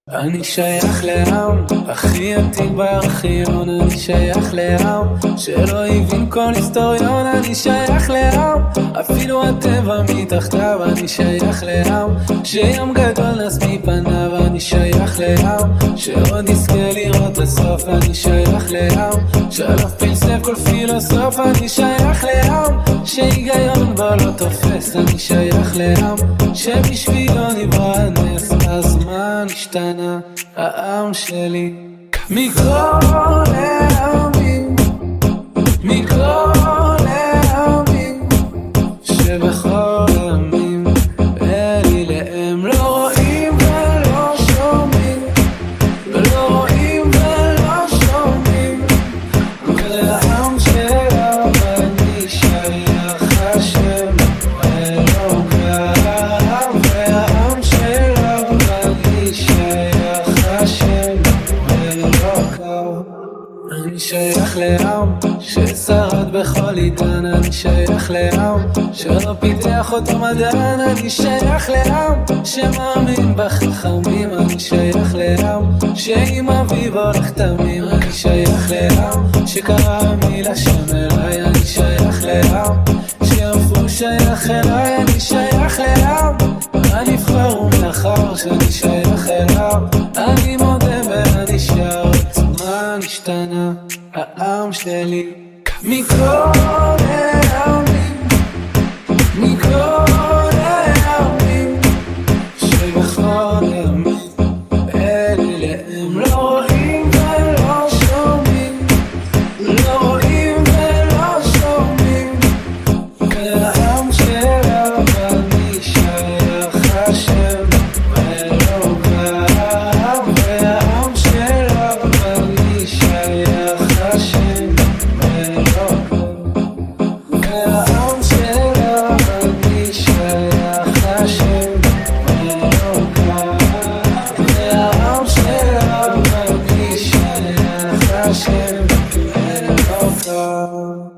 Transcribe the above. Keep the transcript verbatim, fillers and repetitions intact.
אני שייך לעם, הכי עתיק בארכיון. אני שייך לעם, שלא הבין כל היסטוריון. אני שייך לעם, אפילו הטבע מתחתיו. אני שייך לעם, שים גדול נס מפניו. אני שייך לעם, שעוד יזכה לראות הסוף. אני שייך לעם, שלף פלסף כל פילוסוף. אני שייך לעם, שהיגיון בו לא תופס. אני שייך לעם, שבשבילו נברא הנס. הזמן השתנה, העם שלי מכל העמים, מכל העמים, שבכל העמים אלי להם לא רואים ולא שומעים, ולא רואים ולא שומעים. ולעם שלה אני שייך, השם אלוקה. והעם שלה אני שייך, השם אלוקה. אני שייך לעם ששרד בכל עידן. אני שייך לעם שלא פיתח אותו מדען. אני שייך לעם שמאמין בחכמים. אני שייך לעם שעם אביו הולך תמים. אני שייך לעם שקרא מילה שם אליי. אני שייך לעם שאף הוא שייך אליי. אני שייך לעם הנבחר ומאחר שאני שייך אליו. אני מודה ואני שר, הזמן השתנה, העם שלי מכל העמים, מכל העמים, שבכל העמים אלי להם לא רואים ולא שומעים, לא רואים ולא שומעים. והעם שלה ואני שייך, השם אלוקה. והעם שלה ואני שייך, השם אלוקה. והעם שלה ואני שייך, השם אלוקה. והעם שלה ואני שייך, השם אלוקה.